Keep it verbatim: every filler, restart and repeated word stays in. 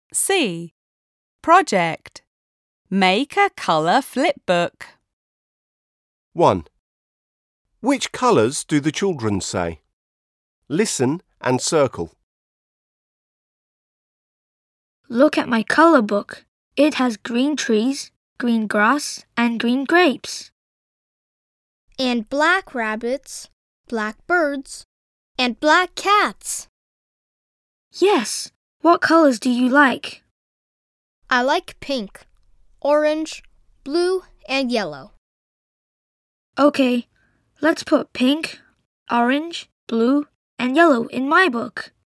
C. Project. Make a colour flipbook. one. Which colours do the children say? Listen and circle. Look at my colour book. It has green trees, green grass, and green grapes. And black rabbits, black birds, and black cats. Yes. What colours do you like? I like pink, orange, blue, and yellow. Okay, let's put pink, orange, blue, and yellow in my book.